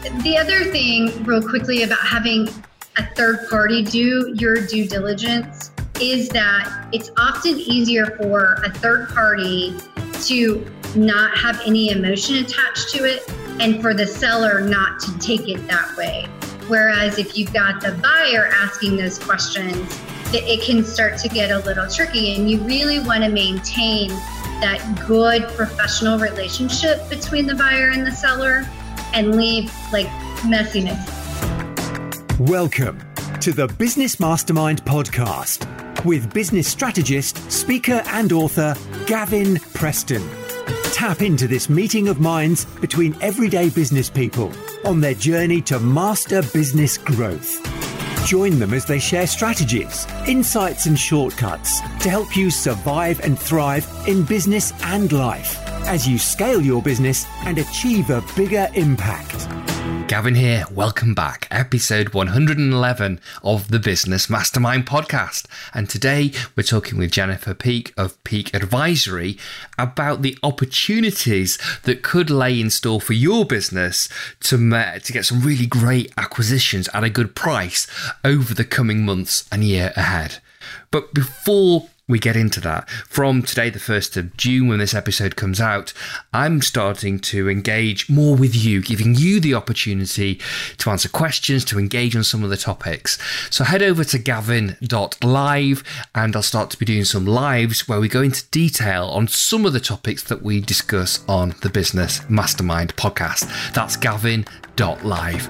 The other thing real quickly about having a third party do your due diligence is that it's often easier for a third party to not have any emotion attached to it and for the seller not to take it that way. Whereas if you've got the buyer asking those questions, it can start to get a little tricky, and you really want to maintain that good professional relationship between the buyer and the seller and leave like messiness. Welcome to the Business Mastermind podcast with business strategist, speaker and author Gavin Preston. Tap into this meeting of minds between everyday business people on their journey to master business growth. Join them as they share strategies, insights and shortcuts to help you survive and thrive in business and life as you scale your business and achieve a bigger impact. Gavin here, welcome back. Episode 111 of the Business Mastermind podcast. And today we're talking with Jennifer Peake of Peake Advisory about the opportunities that could lay in store for your business to get some really great acquisitions at a good price over the coming months and year ahead. But before we get into that, from today, the 1st of June, when this episode comes out, I'm starting to engage more with you, giving you the opportunity to answer questions, to engage on some of the topics. So head over to gavin.live and I'll start to be doing some lives where we go into detail on some of the topics that we discuss on the Business Mastermind podcast. That's gavin.live.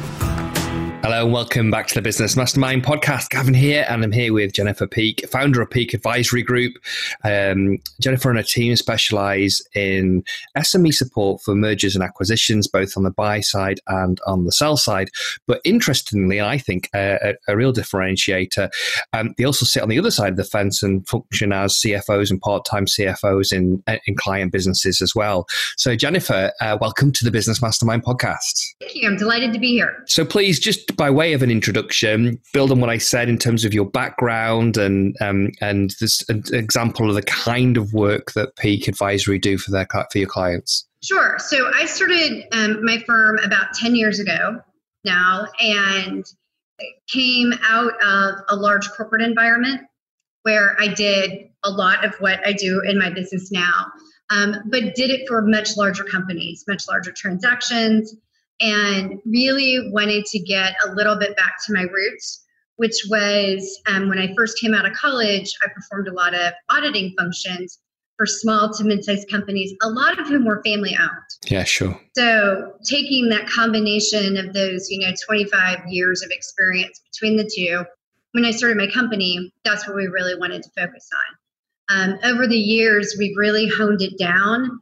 Hello and welcome back to the Business Mastermind podcast. Gavin here, and I'm here with Jennifer Peake, founder of Peake Advisory Group. Jennifer and her team specialise in SME support for mergers and acquisitions, both on the buy side and on the sell side. But interestingly, I think a real differentiator, they also sit on the other side of the fence and function as CFOs and part-time CFOs in client businesses as well. So Jennifer, welcome to the Business Mastermind podcast. Thank you. I'm delighted to be here. So please, just by way of an introduction, build on what I said in terms of your background and this an example of the kind of work that Peake Advisory do for your clients. Sure. So I started my firm about 10 years ago now, and came out of a large corporate environment where I did a lot of what I do in my business now, but did it for much larger companies, much larger transactions, and really wanted to get a little bit back to my roots, which was when I first came out of college, I performed a lot of auditing functions for small to mid-sized companies, a lot of whom were family owned. Yeah, sure. So taking that combination of those, 25 years of experience between the two, when I started my company, that's what we really wanted to focus on. Over the years, we've really honed it down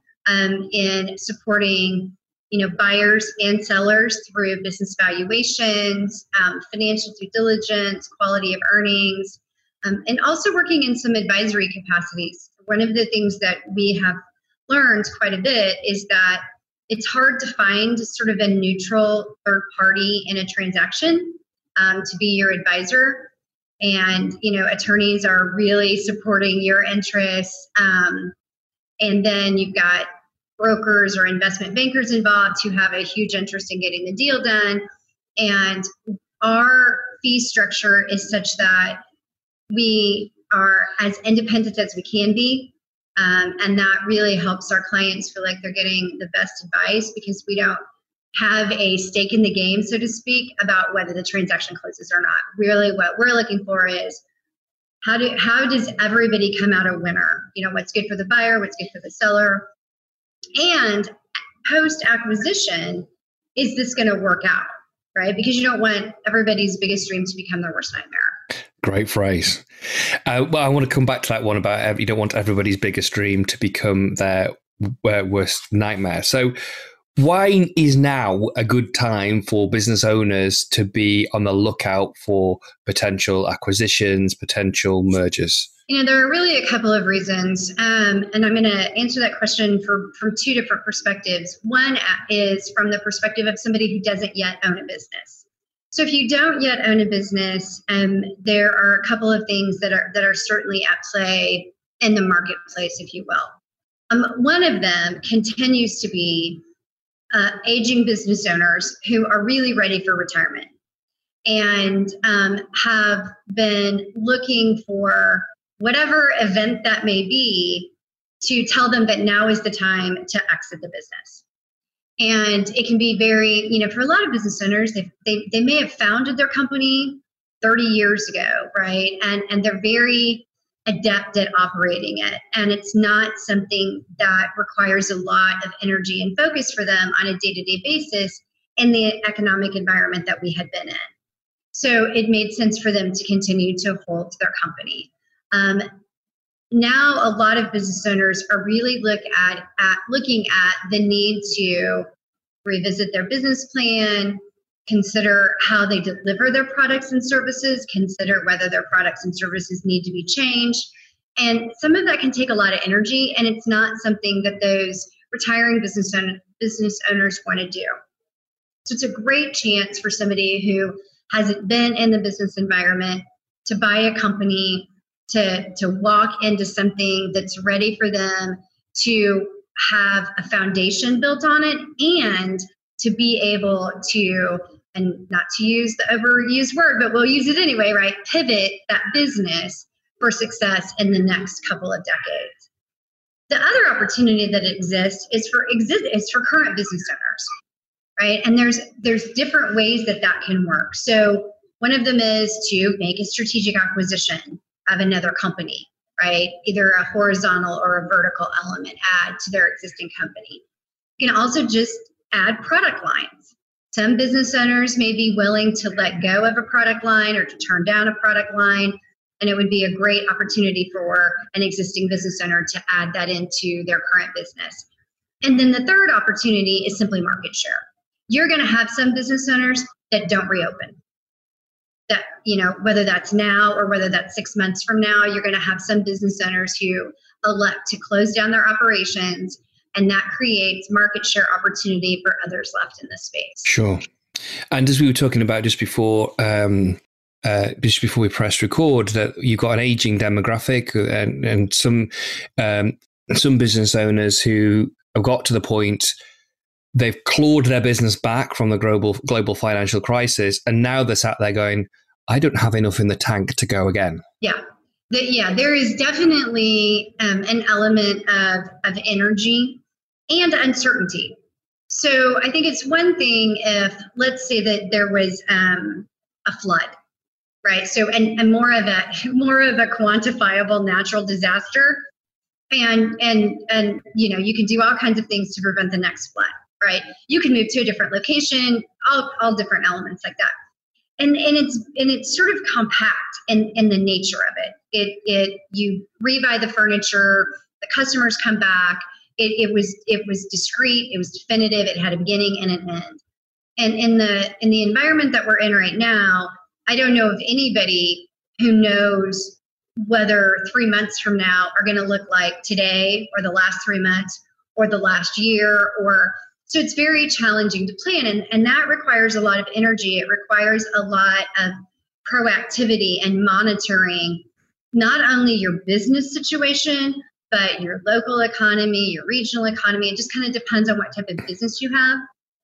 in supporting buyers and sellers through business valuations, financial due diligence, quality of earnings, and also working in some advisory capacities. One of the things that we have learned quite a bit is that it's hard to find sort of a neutral third party in a transaction to be your advisor. And, attorneys are really supporting your interests. And then you've got brokers or investment bankers involved who have a huge interest in getting the deal done. And our fee structure is such that we are as independent as we can be. And that really helps our clients feel like they're getting the best advice, because we don't have a stake in the game, so to speak, about whether the transaction closes or not. Really what we're looking for is how does everybody come out a winner? What's good for the buyer, what's good for the seller? And post-acquisition, is this going to work out, right? Because you don't want everybody's biggest dream to become their worst nightmare. Great phrase. Well, I want to come back to that one about you don't want everybody's biggest dream to become their worst nightmare. So why is now a good time for business owners to be on the lookout for potential acquisitions, potential mergers? There are really a couple of reasons, and I'm going to answer that question from two different perspectives. One is from the perspective of somebody who doesn't yet own a business. So if you don't yet own a business, there are a couple of things that are certainly at play in the marketplace, if you will. One of them continues to be aging business owners who are really ready for retirement and have been looking for whatever event that may be to tell them that now is the time to exit the business. And it can be very, for a lot of business owners, they may have founded their company 30 years ago, right? And they're very adept at operating it. And it's not something that requires a lot of energy and focus for them on a day-to-day basis in the economic environment that we had been in. So it made sense for them to continue to hold their company. Now, a lot of business owners are really looking at the need to revisit their business plan, consider how they deliver their products and services, consider whether their products and services need to be changed. And some of that can take a lot of energy, and it's not something that those retiring business owners want to do. So it's a great chance for somebody who hasn't been in the business environment to buy a company, to walk into something that's ready for them to have a foundation built on it, and to be able to, and not to use the overused word, but we'll use it anyway, right? Pivot that business for success in the next couple of decades. The other opportunity that exists is for current business owners, right? And there's different ways that can work. So one of them is to make a strategic acquisition of another company, right? Either a horizontal or a vertical element add to their existing company. You can also just add product lines. Some business owners may be willing to let go of a product line or to turn down a product line, and it would be a great opportunity for an existing business owner to add that into their current business. And then the third opportunity is simply market share. You're going to have some business owners that don't reopen. That, whether that's now or whether that's 6 months from now, you're going to have some business owners who elect to close down their operations, and that creates market share opportunity for others left in the space. Sure. And as we were talking about just before we pressed record, that you've got an aging demographic and some business owners who have got to the point they've clawed their business back from the global financial crisis, and now they're sat there going, I don't have enough in the tank to go again. Yeah. There is definitely an element of energy and uncertainty. So I think it's one thing if, let's say that there was a flood, right? So and more of a quantifiable natural disaster, and you can do all kinds of things to prevent the next flood. Right, you can move to a different location, all different elements like that, and it's sort of compact in the nature of it. You rebuy the furniture, the customers come back. It was discrete, it was definitive, it had a beginning and an end. And in the environment that we're in right now, I don't know of anybody who knows whether 3 months from now are going to look like today, or the last 3 months, or the last year, so it's very challenging to plan, and that requires a lot of energy. It requires a lot of proactivity and monitoring, not only your business situation, but your local economy, your regional economy. It just kind of depends on what type of business you have.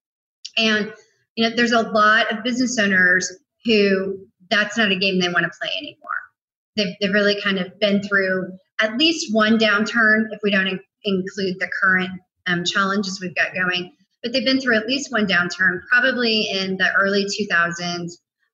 And there's a lot of business owners who that's not a game they want to play anymore. They've really kind of been through at least one downturn, if we don't include the current challenges we've got going, but they've been through at least one downturn, probably in the early 2000s,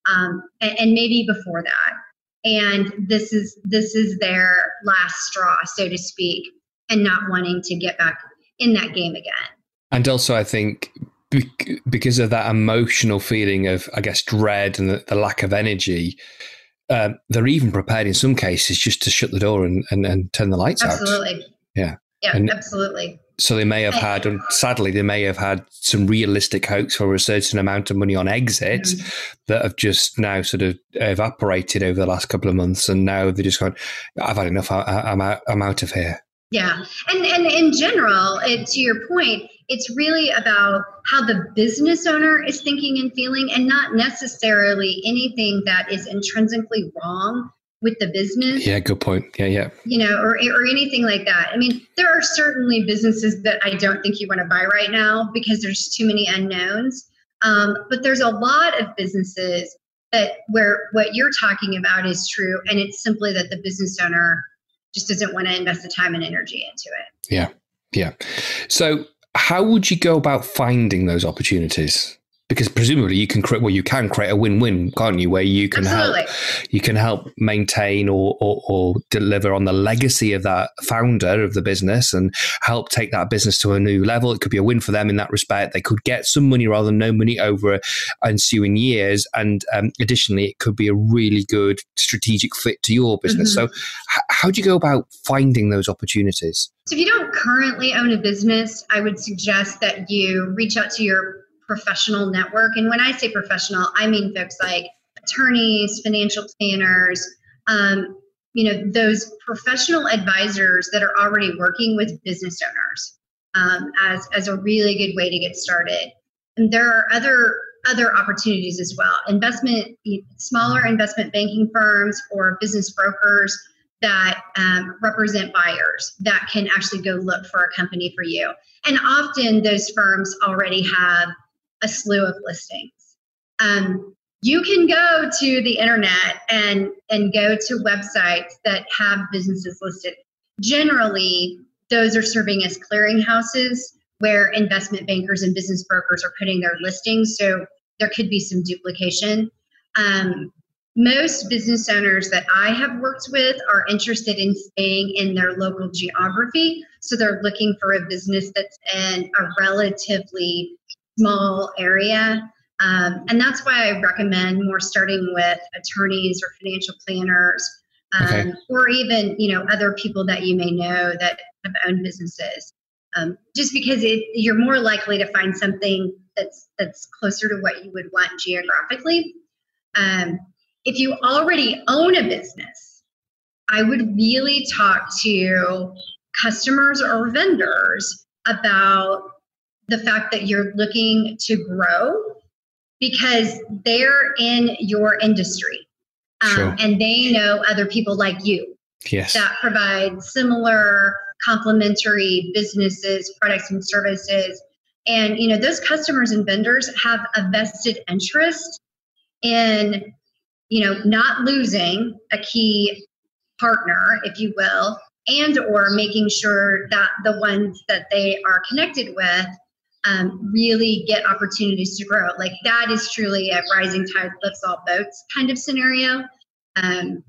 and maybe before that. And this is their last straw, so to speak, and not wanting to get back in that game again. And also, I think because of that emotional feeling of, I guess, dread and the lack of energy, they're even prepared in some cases just to shut the door and turn the lights out. Absolutely. Yeah. Yeah, absolutely. So they may have had, and sadly, they may have had some realistic hopes for a certain amount of money on exit that have just now sort of evaporated over the last couple of months. And now they're just going, I've had enough. I'm out of here. Yeah. And in general, to your point, it's really about how the business owner is thinking and feeling, and not necessarily anything that is intrinsically wrong with the business. Yeah, good point. Yeah. Or anything like that. I mean, there are certainly businesses that I don't think you want to buy right now because there's too many unknowns. But there's a lot of businesses where what you're talking about is true, and it's simply that the business owner just doesn't want to invest the time and energy into it. Yeah. So how would you go about finding those opportunities? Because presumably you can create a win-win, can't you? Where you can help maintain or deliver on the legacy of that founder of the business and help take that business to a new level. It could be a win for them in that respect. They could get some money rather than no money over ensuing years. And additionally, it could be a really good strategic fit to your business. So how do you go about finding those opportunities? So if you don't currently own a business, I would suggest that you reach out to your professional network. And when I say professional, I mean folks like attorneys, financial planners, those professional advisors that are already working with business owners as a really good way to get started. And there are other opportunities as well. Smaller investment banking firms or business brokers that represent buyers that can actually go look for a company for you. And often those firms already have a slew of listings. You can go to the internet and go to websites that have businesses listed. Generally, those are serving as clearinghouses where investment bankers and business brokers are putting their listings. So there could be some duplication. Most business owners that I have worked with are interested in staying in their local geography. So they're looking for a business that's in a relatively small area. And that's why I recommend more starting with attorneys or financial planners, or even, other people that you may know that have owned businesses. Just because you're more likely to find something that's closer to what you would want geographically. If you already own a business, I would really talk to customers or vendors about the fact that you're looking to grow because they're in your industry and they know other people like you that provide similar complementary businesses, products and services. And, those customers and vendors have a vested interest in, not losing a key partner, if you will, and or making sure that the ones that they are connected with really get opportunities to grow. Like that is truly a rising tide lifts all boats kind of scenario. And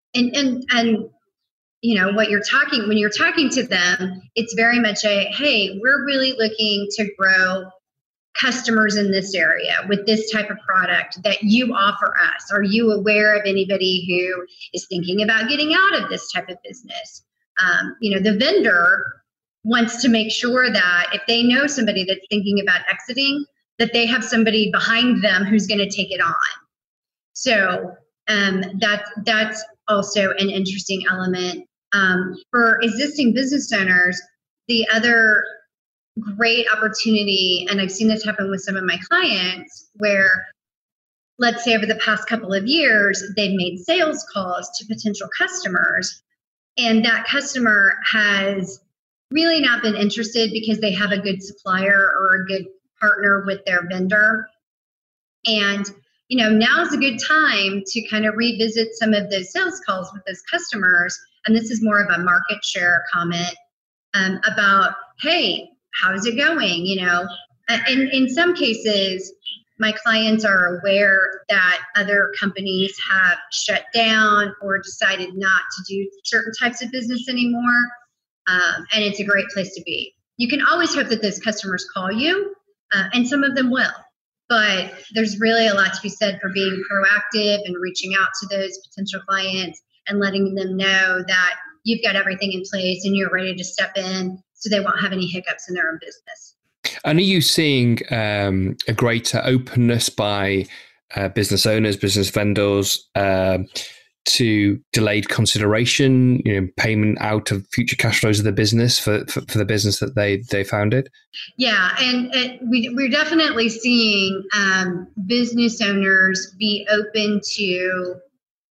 what when you're talking to them, it's very much hey, we're really looking to grow customers in this area with this type of product that you offer us. Are you aware of anybody who is thinking about getting out of this type of business? The vendor wants to make sure that if they know somebody that's thinking about exiting, that they have somebody behind them who's going to take it on. So that's also an interesting element. For existing business owners, the other great opportunity, and I've seen this happen with some of my clients, where let's say over the past couple of years, they've made sales calls to potential customers, and that customer has really not been interested because they have a good supplier or a good partner with their vendor. And, now's a good time to kind of revisit some of those sales calls with those customers. And this is more of a market share comment about, hey, how's it going? In some cases, my clients are aware that other companies have shut down or decided not to do certain types of business anymore. And it's a great place to be. You can always hope that those customers call you, and some of them will. But there's really a lot to be said for being proactive and reaching out to those potential clients and letting them know that you've got everything in place and you're ready to step in so they won't have any hiccups in their own business. And are you seeing a greater openness by business owners, business vendors to delayed consideration, payment out of future cash flows of the business for the business that they founded? Yeah, and we're definitely seeing business owners be open to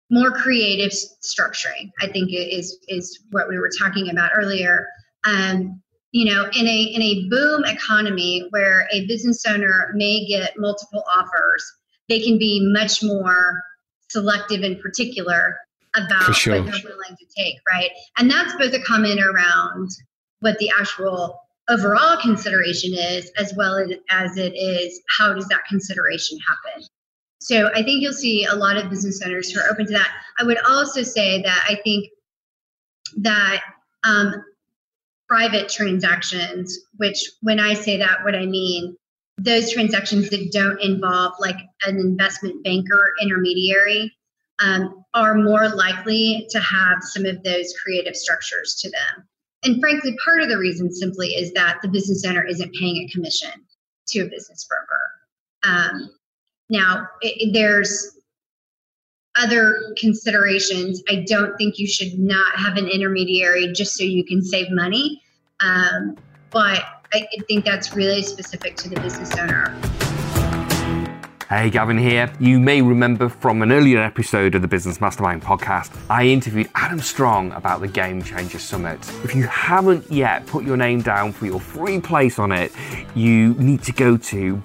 more creative structuring, I think is what we were talking about earlier. In a boom economy where a business owner may get multiple offers, they can be much more selective and particular about what they're willing to take, right? And that's both a comment around what the actual overall consideration is, as well as it is how does that consideration happen. So I think you'll see a lot of business owners who are open to that. I would also say that I think that private transactions, which when I say that, what I mean, those transactions that don't involve like an investment banker intermediary, are more likely to have some of those creative structures to them. And frankly, part of the reason simply is that the business owner isn't paying a commission to a business broker. Now, there's other considerations. I don't think you should not have an intermediary just so you can save money. But I think that's really specific to the business owner. Hey, Gavin here. You may remember from an earlier episode of the Business Mastermind podcast, I interviewed Adam Strong about the Game Changer Summit. If you haven't yet put your name down for your free place on it, you need to go to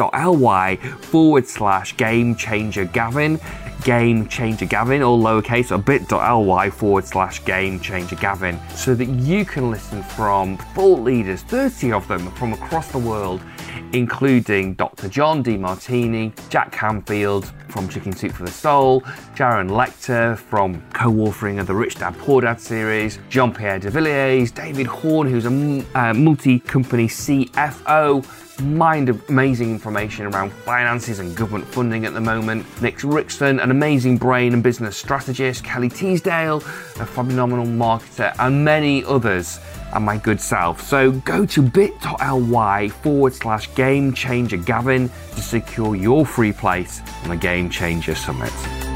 bit.ly/Game Changer Gavin, Game Changer Gavin, all lowercase, or bit.ly/Game Changer Gavin, so that you can listen from thought leaders, 30 of them from across the world, including Dr. John Demartini, Jack Canfield from Chicken Soup for the Soul, Jaron Lecter from co-authoring of the Rich Dad Poor Dad series, Jean-Pierre de Villiers, David Horn, who's a multi-company CFO, amazing information around finances and government funding at the moment, Nick Rickson, an amazing brain and business strategist, Kelly Teasdale, a phenomenal marketer, and many others, and my good self. So go to bit.ly/Game Changer Gavin to secure your free place on the Game Changer Summit.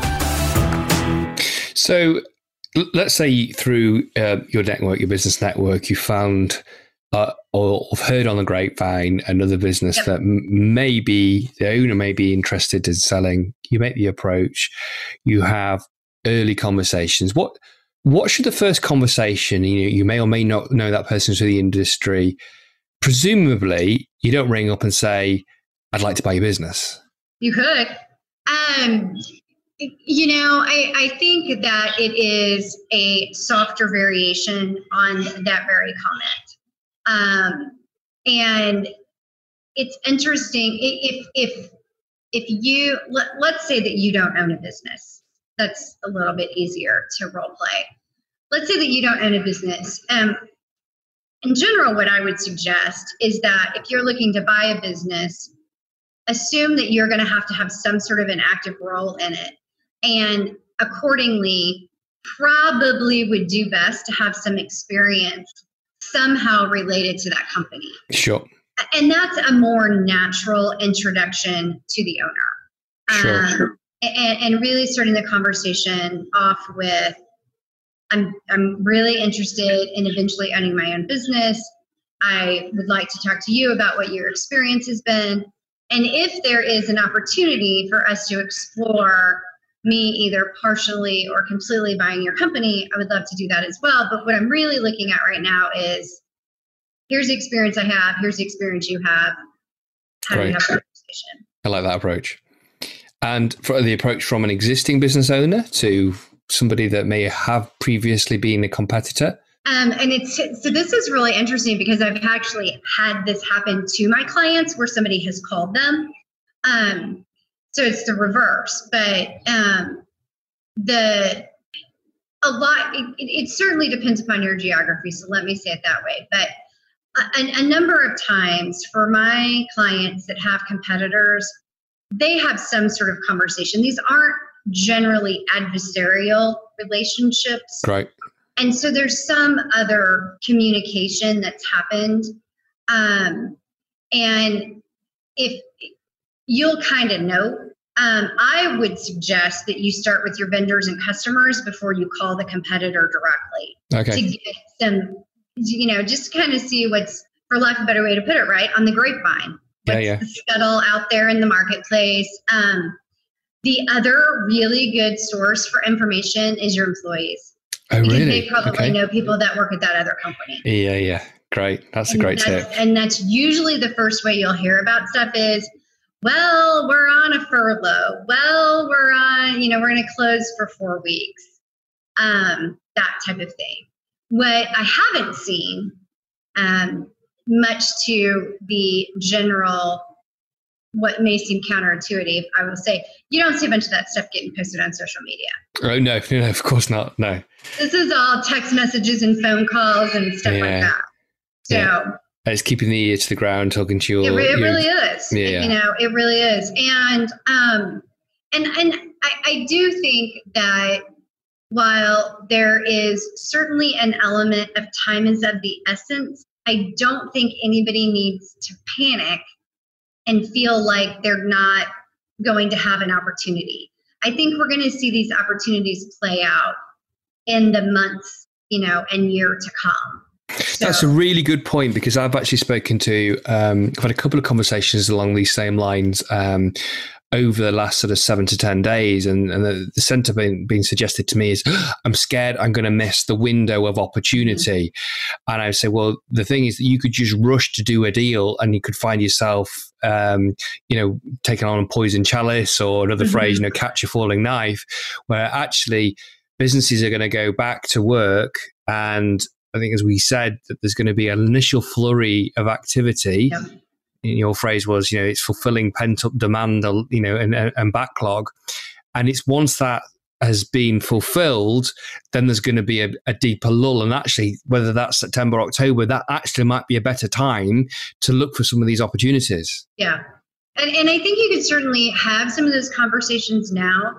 So let's say through your network, your business network, you found or have heard on the grapevine another business that maybe the owner may be interested in selling. You make the approach, you have early conversations. What should the first conversation, you may or may not know that person through the industry, presumably you don't ring up and say, I'd like to buy your business. You could. I think that it is a softer variation on that very comment. And it's interesting if you, let's say that you don't own a business. That's a little bit easier to role play. Let's say that you don't own a business. In general, what I would suggest is that if you're looking to buy a business, assume that you're going to have some sort of an active role in it. And accordingly, probably would do best to have some experience somehow related to that company. Sure. And that's a more natural introduction to the owner. Sure. And really starting the conversation off with, I'm really interested in eventually owning my own business. I would like to talk to you about what your experience has been. And if there is an opportunity for us to explore me either partially or completely buying your company, I would love to do that as well. But what I'm really looking at right now is, here's the experience I have, here's the experience you have. How do you have a conversation? I like that approach. And for the approach from an existing business owner to somebody that may have previously been a competitor? So this is really interesting because I've actually had this happen to my clients where somebody has called them. So it's the reverse, but it certainly depends upon your geography. So let me say it that way. But a number of times for my clients that have competitors, they have some sort of conversation. These aren't generally adversarial relationships. Right. And so there's some other communication that's happened. And if you'll kind of know, I would suggest that you start with your vendors and customers before you call the competitor directly. Okay. To get some, just kind of see what's, for lack of a better way to put it, right, on the grapevine. What's the scuttle out there in the marketplace? The other really good source for information is your employees. Oh, because really? they probably know people that work at that other company. Yeah. Great. That's a great tip. And that's usually the first way you'll hear about stuff is, well, we're on a furlough. Well, we're going to close for 4 weeks. That type of thing. What I haven't seen, much to the general, what may seem counterintuitive, I will say, you don't see a bunch of that stuff getting posted on social media. Oh, no, of course not. No. This is all text messages and phone calls and stuff like that. So it's keeping the ear to the ground, talking to it really is. Yeah. It really is. And I do think that while there is certainly an element of time is of the essence, I don't think anybody needs to panic and feel like they're not going to have an opportunity. I think we're going to see these opportunities play out in the months, and year to come. So. That's a really good point, because I've actually spoken to, I've had a couple of conversations along these same lines over the last sort of 7 to 10 days. And the sentiment being suggested to me is, I'm scared I'm going to miss the window of opportunity. Mm-hmm. And I say, well, the thing is that you could just rush to do a deal and you could find yourself, taking on a poison chalice, or another mm-hmm. phrase, catch a falling knife, where actually businesses are going to go back to work. And I think, as we said, that there's going to be an initial flurry of activity. Yep. Your phrase was, it's fulfilling pent-up demand, and backlog. And it's once that has been fulfilled, then there's going to be a deeper lull. And actually, whether that's September, October, that actually might be a better time to look for some of these opportunities. Yeah. And I think you could certainly have some of those conversations now.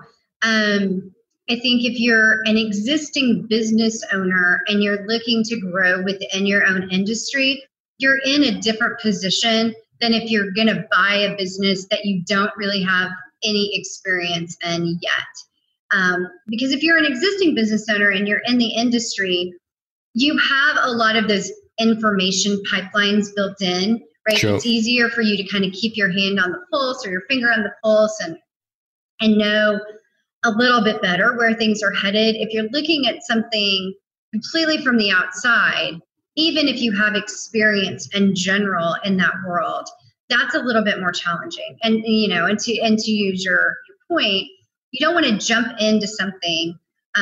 I think if you're an existing business owner and you're looking to grow within your own industry, you're in a different position than if you're going to buy a business that you don't really have any experience in yet. Because if you're an existing business owner and you're in the industry, you have a lot of those information pipelines built in, right? Sure. It's easier for you to kind of keep your hand on the pulse or your finger on the pulse and know a little bit better where things are headed. If you're looking at something completely from the outside, even if you have experience in general in that world, that's a little bit more challenging. And to use your point, you don't want to jump into something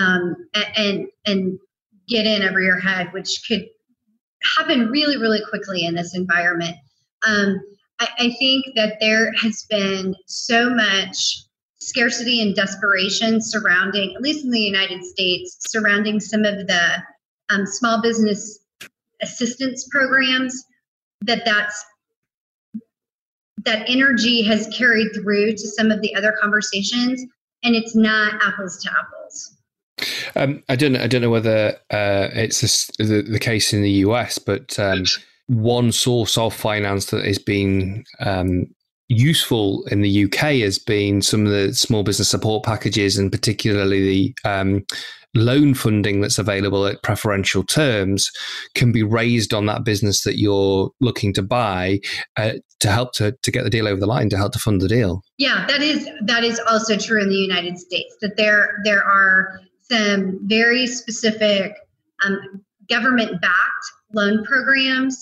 and get in over your head, which could happen really, really quickly in this environment. I think that there has been so much scarcity and desperation surrounding, at least in the United States, surrounding some of the small business assistance programs, that energy has carried through to some of the other conversations, and it's not apples to apples. I don't know whether it's the case in the US, but one source of finance that has been useful in the UK has been some of the small business support packages, and particularly the loan funding that's available at preferential terms can be raised on that business that you're looking to buy to help to get the deal over the line, to help to fund the deal. Yeah, that is also true in the United States, that there are some very specific government-backed loan programs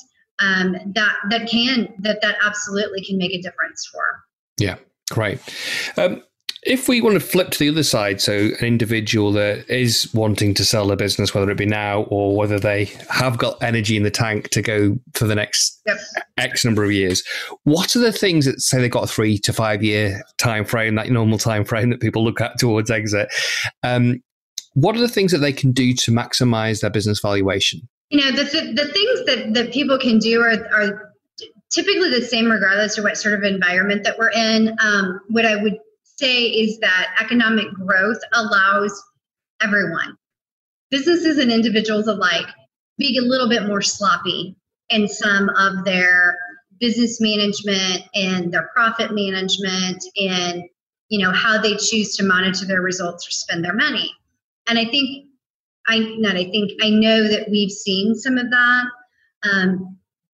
that absolutely can make a difference for. Yeah, great. If we want to flip to the other side, so an individual that is wanting to sell a business, whether it be now or whether they have got energy in the tank to go for the next X number of years, what are the things that, say they've got a 3 to 5 year time frame, that normal time frame that people look at towards exit? What are the things that they can do to maximize their business valuation? The things that people can do are typically the same regardless of what sort of environment that we're in. What I would say is that economic growth allows everyone, businesses and individuals alike, be a little bit more sloppy in some of their business management and their profit management, and how they choose to monitor their results or spend their money. And I know that we've seen some of that.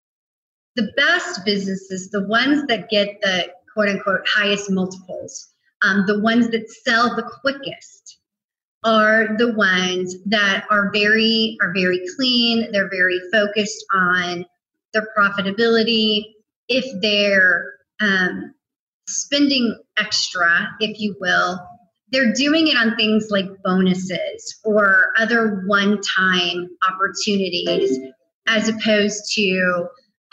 The best businesses, the ones that get the quote unquote highest multiples, The ones that sell the quickest are the ones that are very clean. They're very focused on their profitability. If they're spending extra, if you will, they're doing it on things like bonuses or other one-time opportunities, as opposed to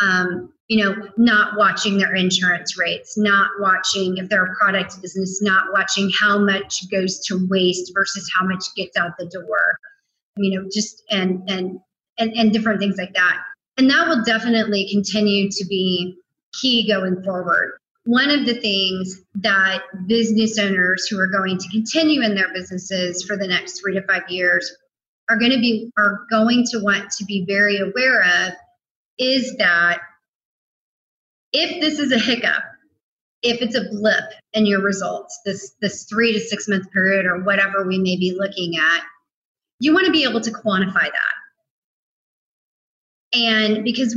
not watching their insurance rates, not watching if they're a product business, not watching how much goes to waste versus how much gets out the door, just and different things like that. And that will definitely continue to be key going forward. One of the things that business owners who are going to continue in their businesses for the next 3 to 5 years are going to want to be very aware of is that if this is a hiccup, if it's a blip in your results, this 3 to 6 month period or whatever we may be looking at, you want to be able to quantify that. And because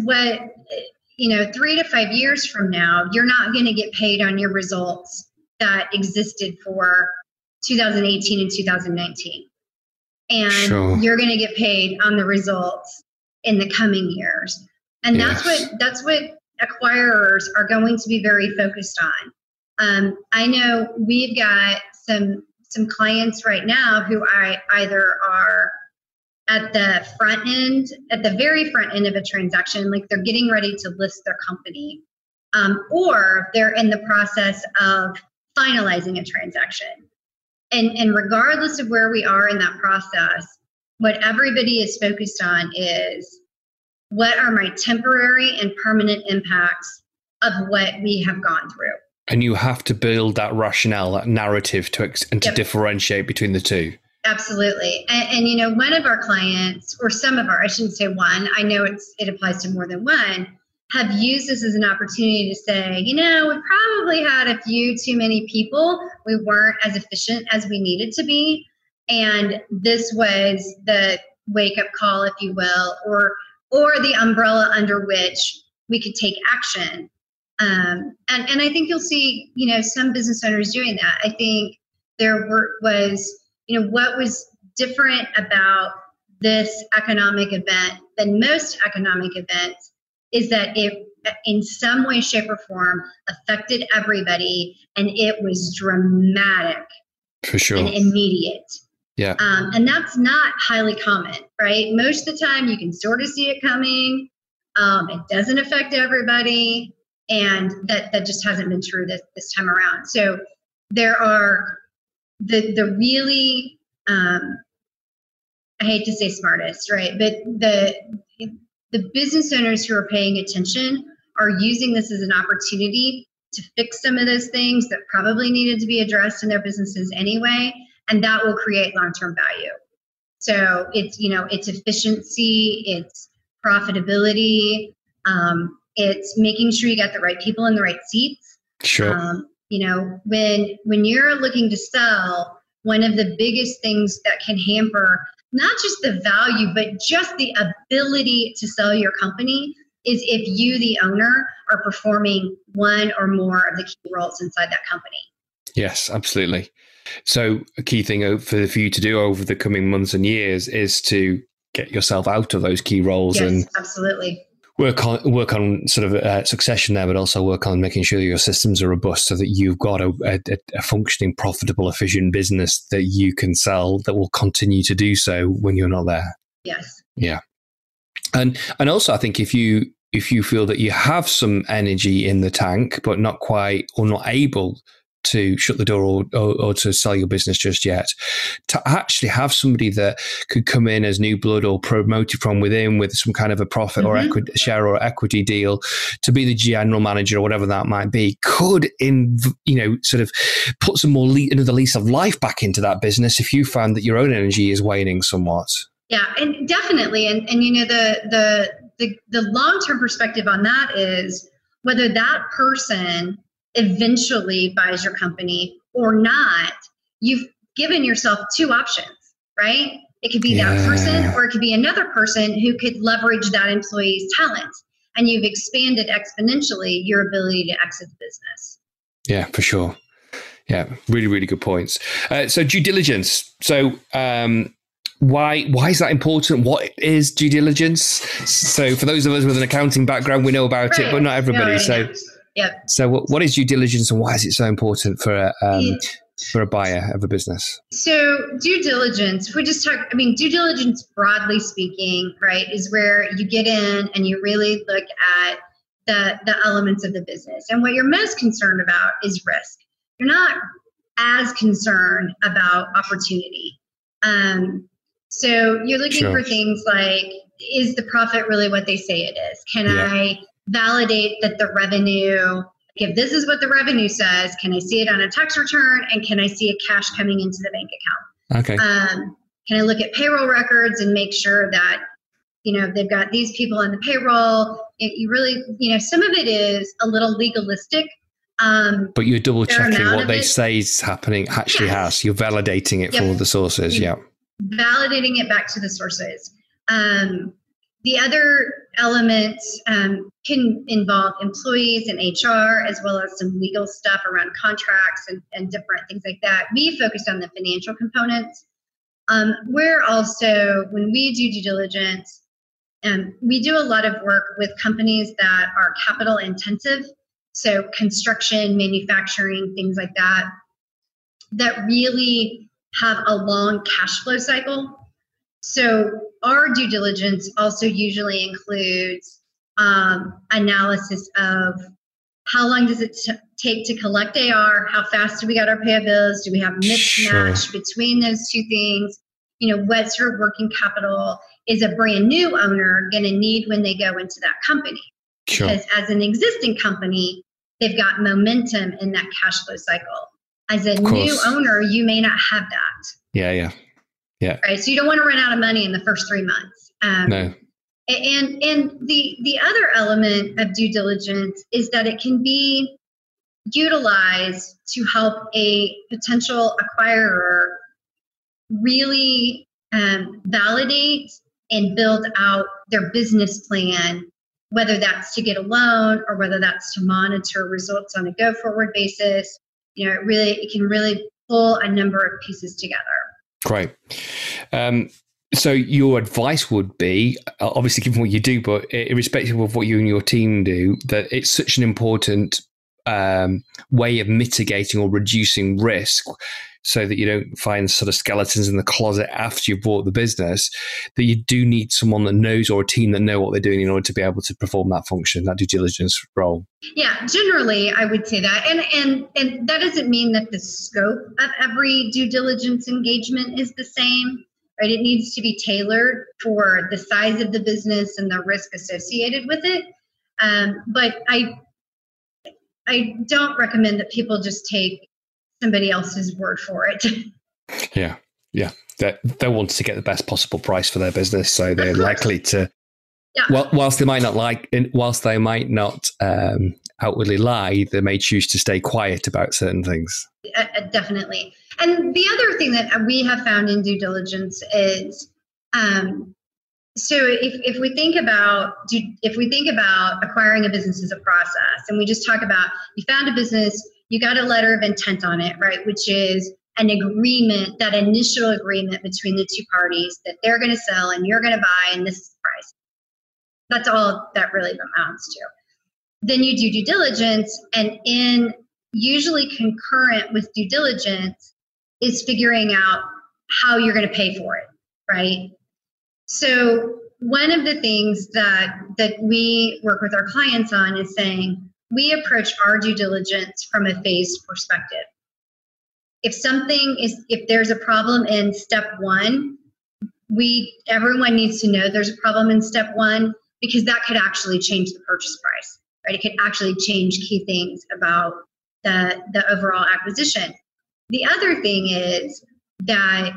3 to 5 years from now, you're not going to get paid on your results that existed for 2018 and 2019. And sure. You're going to get paid on the results in the coming years. And yes. that's what acquirers are going to be very focused on. I know we've got some clients right now who either are at the very front end of a transaction, like they're getting ready to list their company, or they're in the process of finalizing a transaction. And regardless of where we are in that process, what everybody is focused on is, what are my temporary and permanent impacts of what we have gone through? And you have to build that rationale, that narrative to differentiate between the two. Absolutely. And one of our clients, or some of our, I shouldn't say one, I know it applies to more than one, have used this as an opportunity to say, we probably had a few too many people. We weren't as efficient as we needed to be. And this was the wake-up call, if you will, or the umbrella under which we could take action. And I think you'll see, some business owners doing that. I think there was, what was different about this economic event than most economic events is that it, in some way, shape, or form, affected everybody, and it was dramatic. For sure. And immediate. Yeah. And that's not highly common, right? Most of the time you can sort of see it coming. It doesn't affect everybody. And that just hasn't been true this time around. So there are the really, I hate to say smartest, right? But the business owners who are paying attention are using this as an opportunity to fix some of those things that probably needed to be addressed in their businesses anyway. And that will create long-term value. So it's, it's efficiency, it's profitability, it's making sure you got the right people in the right seats. Sure. When you're looking to sell, one of the biggest things that can hamper not just the value, but just the ability to sell your company is if you, the owner, are performing one or more of the key roles inside that company. Yes, absolutely. So a key thing for you to do over the coming months and years is to get yourself out of those key roles. Yes, and absolutely. Work on sort of succession there, but also work on making sure your systems are robust so that you've got a functioning, profitable, efficient business that you can sell that will continue to do so when you're not there. Yes. Yeah. And also I think if you feel that you have some energy in the tank, but not quite or not able to shut the door or to sell your business just yet, to actually have somebody that could come in as new blood or promoted from within with some kind of a profit or equity share or equity deal to be the general manager or whatever that might be, could sort of put some more another lease of life back into that business if you found that your own energy is waning somewhat. Yeah, and definitely. And the long-term perspective on that is whether that person eventually buys your company or not, you've given yourself two options, right? It could be that person, or it could be another person who could leverage that employee's talent, and you've expanded exponentially your ability to exit the business. Yeah, for sure. Yeah, really, really good points. So due diligence. So why is that important? What is due diligence? So for those of us with an accounting background, we know about it, but not everybody. So what is due diligence, and why is it so important for a buyer of a business? So due diligence, due diligence broadly speaking, right, is where you get in and you really look at the elements of the business. And what you're most concerned about is risk. You're not as concerned about opportunity. So you're looking for things like, is the profit really what they say it is? Can I validate that the revenue, if this is what the revenue says, can I see it on a tax return, and can I see a cash coming into the bank account? Okay. Can I look at payroll records and make sure that, they've got these people on the payroll? You really, some of it is a little legalistic. But you're double checking what they say is happening actually has. You're validating it for all the sources. Validating it back to the sources. The other elements can involve employees and HR, as well as some legal stuff around contracts and different things like that. We focused on the financial components. We're also, when we do due diligence, we do a lot of work with companies that are capital intensive. So construction, manufacturing, things like that really have a long cash flow cycle. So our due diligence also usually includes analysis of how long does it take to collect AR, how fast do we got our payables, do we have mismatch between those two things, what sort of working capital is a brand new owner going to need when they go into that company. Because as an existing company, they've got momentum in that cash flow cycle. As a new owner, you may not have that. Yeah. Right. So you don't want to run out of money in the first 3 months. No. And the other element of due diligence is that it can be utilized to help a potential acquirer really validate and build out their business plan, whether that's to get a loan or whether that's to monitor results on a go-forward basis. It can really pull a number of pieces together. Great. So your advice would be, obviously given what you do, but irrespective of what you and your team do, that it's such an important way of mitigating or reducing risk so that you don't find sort of skeletons in the closet after you've bought the business, that you do need someone that knows, or a team that know what they're doing in order to be able to perform that function, that due diligence role. Yeah, generally I would say that. And that doesn't mean that the scope of every due diligence engagement is the same, right? It needs to be tailored for the size of the business and the risk associated with it. But I don't recommend that people just take somebody else's word for it. Yeah. They want to get the best possible price for their business, so they're likely to. Yeah. Well, whilst they might not outwardly lie, they may choose to stay quiet about certain things. Definitely. And the other thing that we have found in due diligence is, so if we think about acquiring a business as a process, and we just talk about, you found a business, you got a letter of intent on it, right? Which is an agreement, that initial agreement between the two parties that they're going to sell and you're going to buy, and this is the price. That's all that really amounts to. Then you do due diligence, and usually concurrent with due diligence is figuring out how you're going to pay for it, right? So one of the things that we work with our clients on is saying, we approach our due diligence from a phased perspective. If there's a problem in step one, everyone needs to know there's a problem in step one, because that could actually change the purchase price, right? It could actually change key things about the overall acquisition. The other thing is that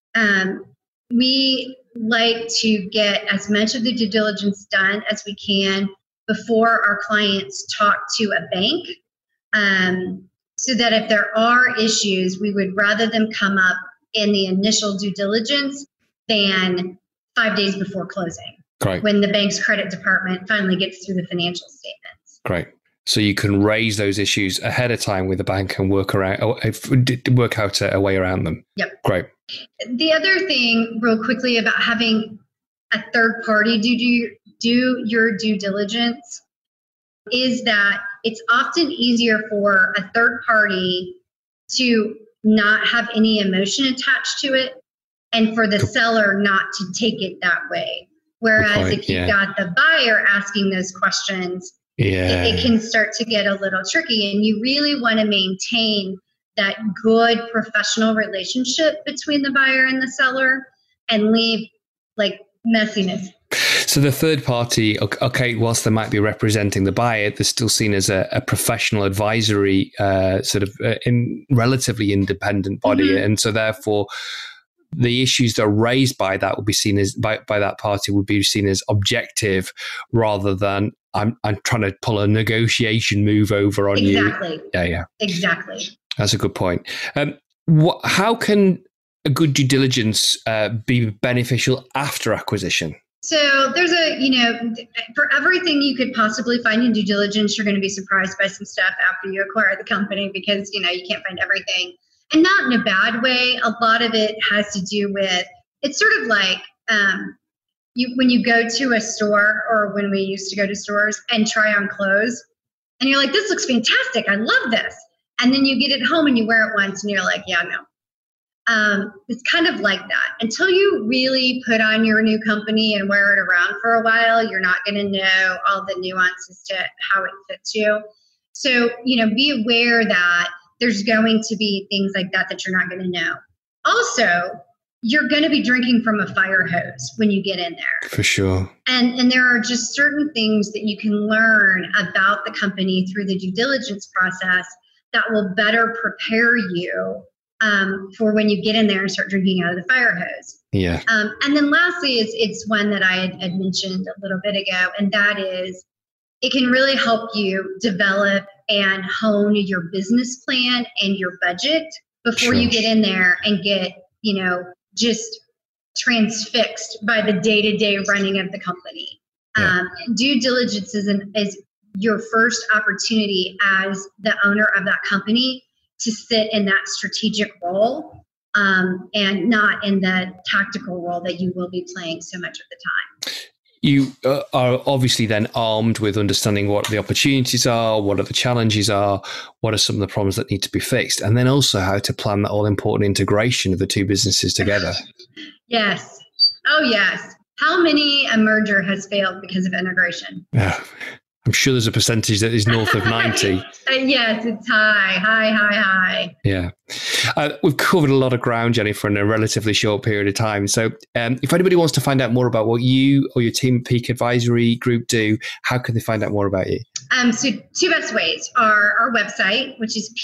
we like to get as much of the due diligence done as we can before our clients talk to a bank, so that if there are issues, we would rather them come up in the initial due diligence than 5 days before closing. Great. When the bank's credit department finally gets through the financial statements. Great. so you can raise those issues ahead of time with the bank and work out a way around them. Yep. Great. The other thing, real quickly, about having a third party do your due diligence is that it's often easier for a third party to not have any emotion attached to it, and for the seller not to take it that way. Whereas if you've got the buyer asking those questions, it can start to get a little tricky, and you really want to maintain that good professional relationship between the buyer and the seller and leave like messiness. So the third party, okay, whilst they might be representing the buyer, they're still seen as a professional advisory relatively independent body. Mm-hmm. And so therefore, the issues that are raised by that will be seen as by that party would be seen as objective, rather than I'm trying to pull a negotiation move over on you. Exactly. Yeah. Exactly. That's a good point. How can a good due diligence be beneficial after acquisition? So there's for everything you could possibly find in due diligence, you're going to be surprised by some stuff after you acquire the company, because, you can't find everything. And not in a bad way. A lot of it has to do with, it's sort of like when you go to a store, or when we used to go to stores and try on clothes, and you're like, this looks fantastic, I love this. And then you get it home and you wear it once and you're like, yeah, no. It's kind of like that. Until you really put on your new company and wear it around for a while, you're not going to know all the nuances to how it fits you. So, be aware that there's going to be things like that you're not going to know. Also, you're going to be drinking from a fire hose when you get in there. For sure. And there are just certain things that you can learn about the company through the due diligence process that will better prepare you for when you get in there and start drinking out of the fire hose. Yeah. And then lastly, it's one that I had mentioned a little bit ago, and that is it can really help you develop and hone your business plan and your budget before you get in there and get, just transfixed by the day-to-day running of the company. Yeah. Due diligence is your first opportunity as the owner of that company to sit in that strategic role, and not in the tactical role that you will be playing so much of the time. You are obviously then armed with understanding what the opportunities are, what are the challenges are, what are some of the problems that need to be fixed, and then also how to plan that all-important integration of the two businesses together. Yes. Oh, yes. How many a merger has failed because of integration? Yeah. I'm sure there's a percentage that is north of 90. Yes, it's high. Yeah. We've covered a lot of ground, Jennifer, in a relatively short period of time. So if anybody wants to find out more about what you or your team at Peak Advisory Group do, how can they find out more about you? So two best ways are our website, which is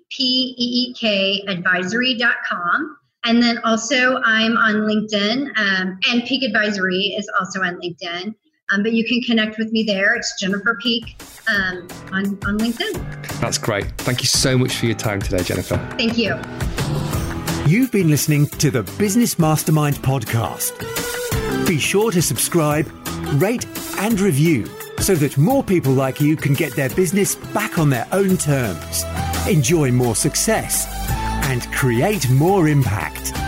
peakadvisory.com. And then also I'm on LinkedIn, and Peak Advisory is also on LinkedIn. But you can connect with me there. It's Jennifer Peak on LinkedIn. That's great. Thank you so much for your time today, Jennifer. Thank you. You've been listening to the Business Mastermind podcast. Be sure to subscribe, rate and review so that more people like you can get their business back on their own terms, enjoy more success and create more impact.